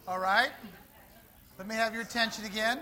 All right. Let me have your attention again.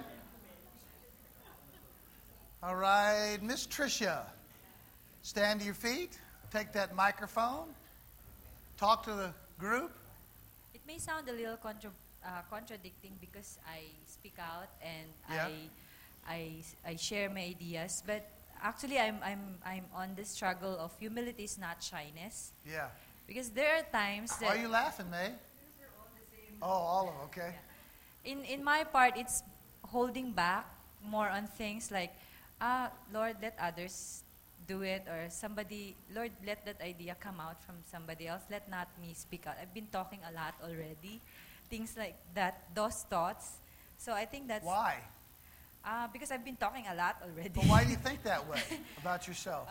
All right, Miss Tricia, stand to your feet. Take that microphone. Talk to the group. It may sound a little contradicting because I speak out and Yeah. I share my ideas, but actually I'm on the struggle of humility is not shyness, Yeah. because there are times Why are that you laughing, May? Oh, all of them. Okay. in my part it's holding back more on things like Lord, let others do it, or somebody, Lord, let that idea come out from somebody else, let not me speak out. I've been talking a lot already, things like that, those thoughts. So I think that's Why? because I've been talking a lot already. But why do you think that way about yourself?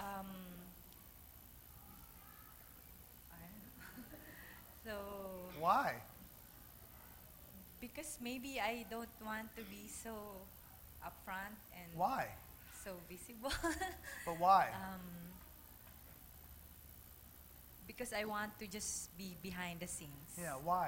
I don't know. So Why? because maybe I don't want to be so upfront and Why? so visible. But why? Because I want to just be behind the scenes. Yeah, why?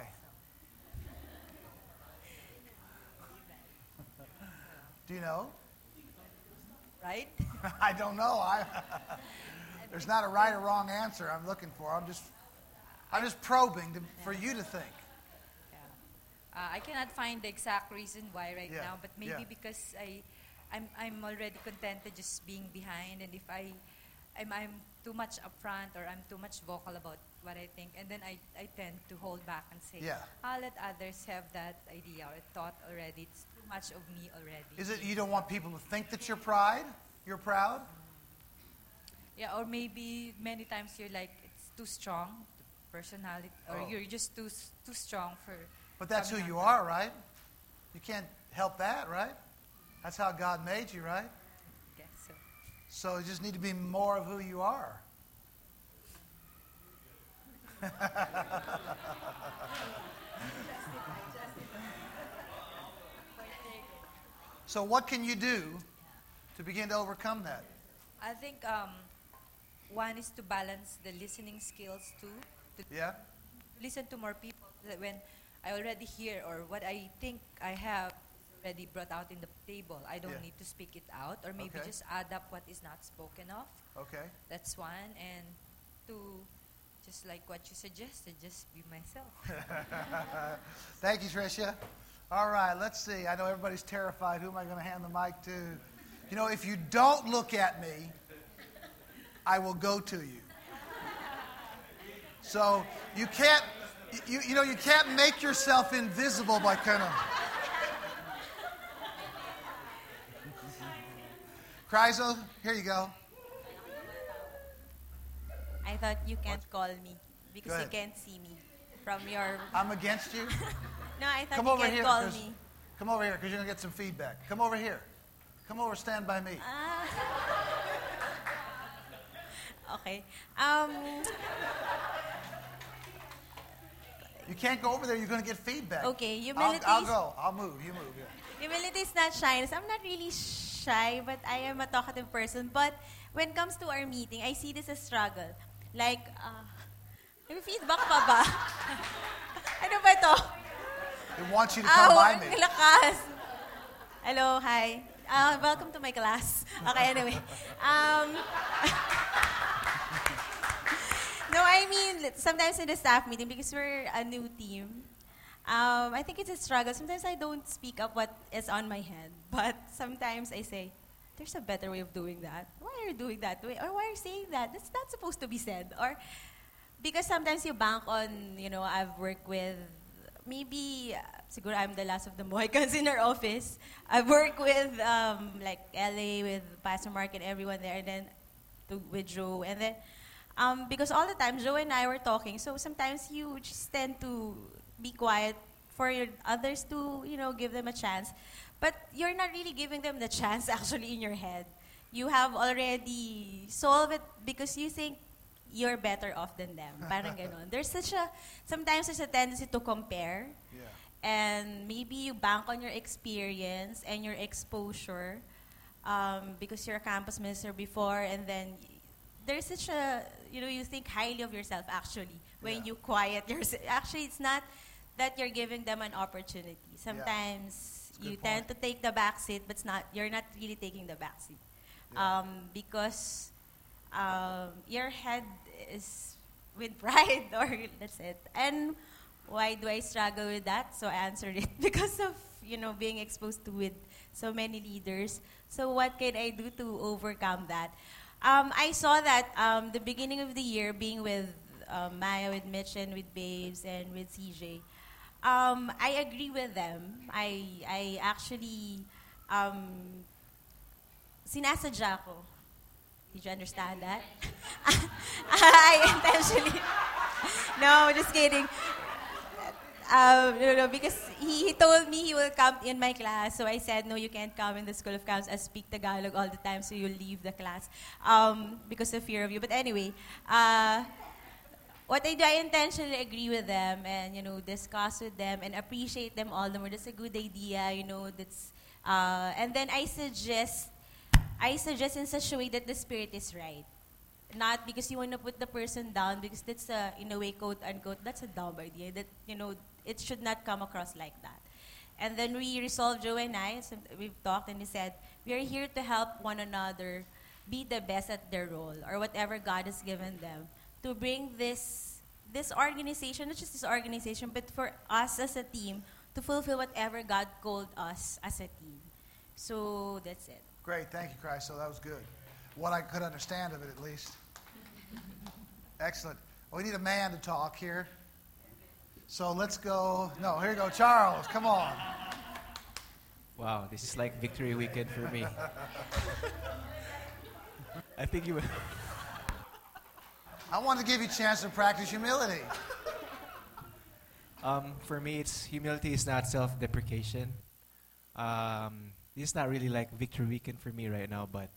Do you know? Right? I don't know. There's not a right or wrong answer I'm looking for. I'm just probing for you to think. I cannot find the exact reason why right Yeah, now, but maybe yeah. because I'm already contented just being behind, and if I'm too much upfront or I'm too much vocal about what I think, and then I tend to hold back and say, Yeah. I'll let others have that idea or thought already. It's too much of me already. Is it you don't want people to think that you're proud? Yeah, or maybe many times you're like, it's too strong, personality, or Oh. you're just too strong for... But that's who coming you out. are, right? You can't help that, right? That's how God made you, right? I guess so. So you just need to be more of who you are. So what can you do to begin to overcome that? I think one is to balance the listening skills too. To Yeah? listen to more people. That when I already hear or what I think I have already brought out in the table, I don't Yeah. need to speak it out, or maybe Okay. just add up what is not spoken of. Okay. That's one. And two, just like what you suggested, just be myself. Thank you, Tricia. All right, let's see. I know everybody's terrified. Who am I going to hand the mic to? You know, if you don't look at me, I will go to you. So you can't, you can't make yourself invisible by kind of. Chryso, here you go. I thought you can't call me Go because you ahead. can't see me from your... I'm against you. No, I thought Come you over can't here. call 'Cause- me. Come over here because you're going to get some feedback. Come over here. Come over, stand by me. Okay. You can't go over there. You're going to get feedback. Okay, I'll humility I'll is- go. I'll move. You move. Yeah. Humility is not shyness. I'm not really shy, but I am a talkative person. But when it comes to our meeting, I see this as struggle. Like, may feedback pa ba? Ano ba ito? It wants you to come by me. Ang lakas. Hello, hi. Welcome to my class. Okay, anyway. No, I mean, sometimes in the staff meeting, because we're a new team, I think it's a struggle. Sometimes I don't speak up what is on my head. But sometimes I say, there's a better way of doing that. Why are you doing that way? Or why are you saying that? That's not supposed to be said. Or because sometimes you bank on, I've worked with, maybe, siguro I'm the last of the Mohicans in our office. I've worked with, like, LA, with Pastor Mark and everyone there, and then with Joe. And then, because all the time, Joe and I were talking, so sometimes you just tend to be quiet for others to, give them a chance. But you're not really giving them the chance actually in your head. You have already solved it because you think you're better off than them. Parang ganon. Sometimes there's a tendency to compare. Yeah. And maybe you bank on your experience and your exposure because you're a campus minister before, and then there's such a, you think highly of yourself actually when Yeah. you quiet yourself. Actually, it's not that you're giving them an opportunity. Sometimes you tend to take the back seat, but you're not really taking the back seat. Because your head is with pride, or that's it. And why do I struggle with that? So I answered it because of, being exposed to with so many leaders. So what can I do to overcome that? I saw that the beginning of the year, being with Maya, with Mitch, and with Babes, and with CJ, I agree with them. I actually sinasadya ko. Did you understand that? I intentionally. No, just kidding. No, because he told me he will come in my class. So I said, no, you can't come in the School of Counts. I speak Tagalog all the time, so you'll leave the class because of fear of you. But anyway, what I do, I intentionally agree with them and, discuss with them and appreciate them all the more. That's a good idea, that's, and then I suggest in such a way that the spirit is right. Not because you want to put the person down, because that's in a way, quote unquote, that's a dumb idea. That, it should not come across like that. And then we resolved, Joe and I, we've talked and we said, we are here to help one another be the best at their role or whatever God has given them, to bring this organization, not just this organization, but for us as a team, to fulfill whatever God called us as a team. So that's it. Great, thank you, Christ. So that was good. What I could understand of it, at least. Excellent. Well, we need a man to talk here. So let's go. No, here you go, Charles. Come on. Wow, this is like victory weekend for me. I think you. I wanted to give you a chance to practice humility. For me, humility is not self-deprecation. This is not really like victory weekend for me right now, but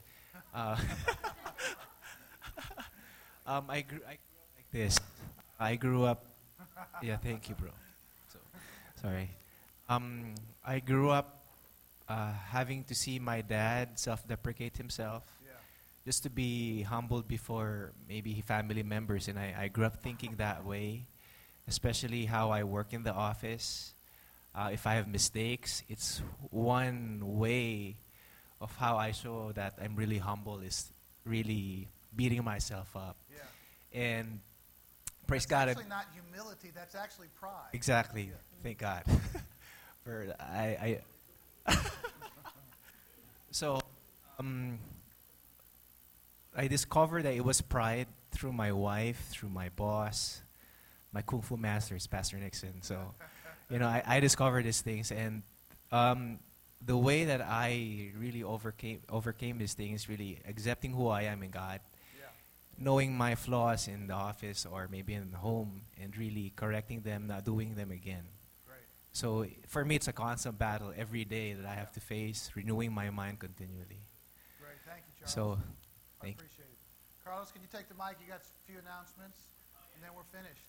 I grew up like this. I grew up. Yeah, thank you, bro. So, sorry. I grew up having to see my dad self-deprecate himself, just to be humbled before maybe family members, and I grew up thinking that way, especially how I work in the office. If I have mistakes, it's one way of how I show that I'm really humble is really beating myself up. Yeah. And praise God. That's actually not humility, that's actually pride. Exactly. Yeah. Thank God. For I So I discovered that it was pride through my wife, through my boss, my Kung Fu master is Pastor Nixon. So, I discovered these things, and the way that I really overcame these things, really accepting who I am in God, knowing my flaws in the office or maybe in the home, and really correcting them, not doing them again. Great. So for me, it's a constant battle every day that I have to face, renewing my mind continually. Great, thank you, Charles. So, I appreciate it. Carlos, can you take the mic? You got a few announcements, and then we're finished.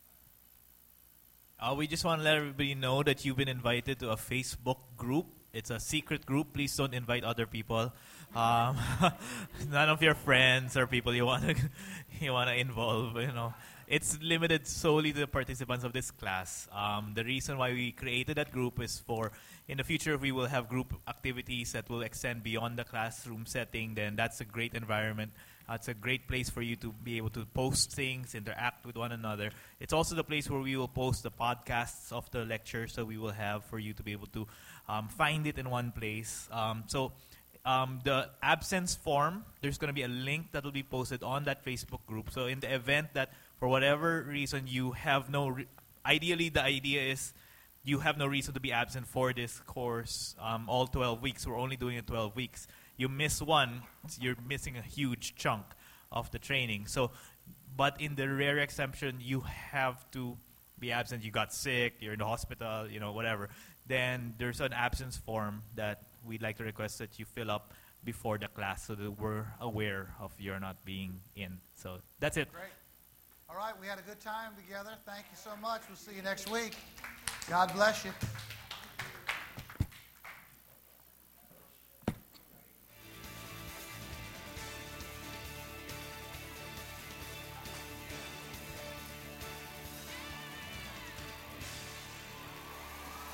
We just want to let everybody know that you've been invited to a Facebook group. It's a secret group. Please don't invite other people. None of your friends or people you want to involve. It's limited solely to the participants of this class. The reason why we created that group is for in the future if we will have group activities that will extend beyond the classroom setting. Then that's a great environment. It's a great place for you to be able to post things, interact with one another. It's also the place where we will post the podcasts of the lectures that we will have for you to be able to find it in one place. The absence form, there's going to be a link that will be posted on that Facebook group. So in the event that for whatever reason you have ideally the idea is you have no reason to be absent for this course all 12 weeks. We're only doing it 12 weeks. You miss one, you're missing a huge chunk of the training. So, but in the rare exception, you have to be absent. You got sick, you're in the hospital, whatever. Then there's an absence form that we'd like to request that you fill up before the class so that we're aware of your not being in. So that's it. Great. All right, we had a good time together. Thank you so much. We'll see you next week. God bless you.